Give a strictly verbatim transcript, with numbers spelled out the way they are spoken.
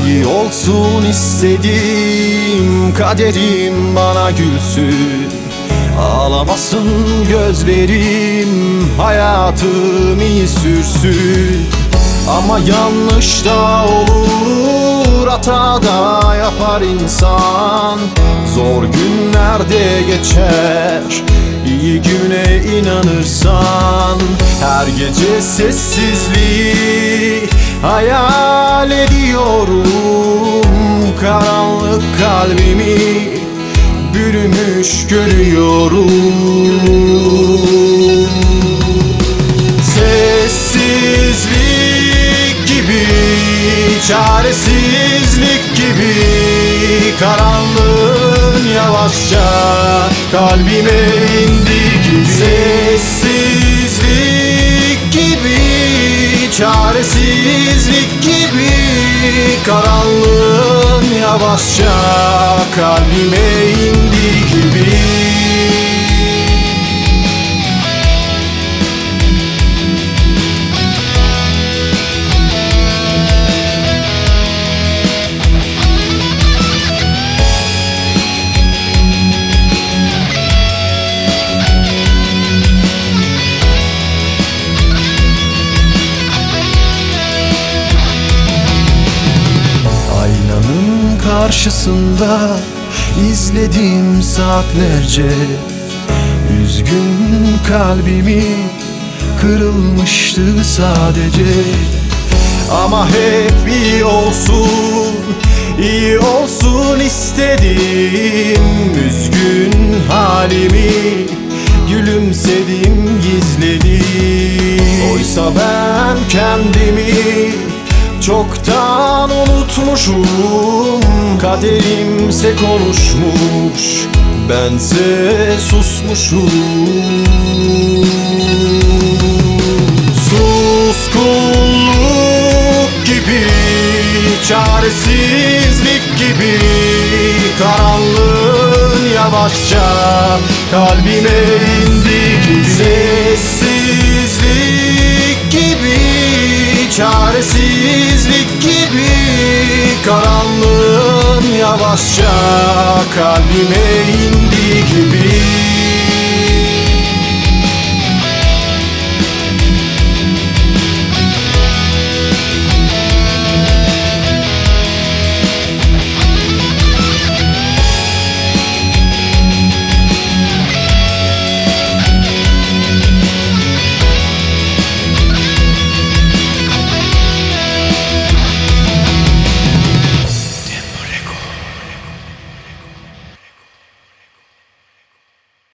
İyi olsun istedim, kaderim bana gülsün. Ağlamasın gözlerim, hayatım iyi sürsün. Ama yanlış da olur, hata da yapar insan. Zor günlerde geçer, iyi güne inanırsan. Her gece sessizliği hayal ediyorum. Karanlık kalbimi bürümüş görüyorum. Sessizlik gibi, çaresizlik gibi, karanlığın yavaşça kalbime indi gibi. Sessizlik gibi, çaresizlik gibi, karanlığın yavaşça kalbime indi gibi. Karşısında izledim saatlerce üzgün kalbimi, kırılmıştı sadece. Ama hep iyi olsun, iyi olsun istedim. Üzgün halimi gülümsedim, gizledim. Oysa ben kendimi çoktan unutmuşum. Kaderimse konuşmuş, bense susmuşum. Suskunluk gibi, çaresizlik gibi, karanlığın yavaşça kalbime indi gibi. Sessizlik gibi, çaresizlik gibi, karanlığın yavaşça kalbime indi gibi.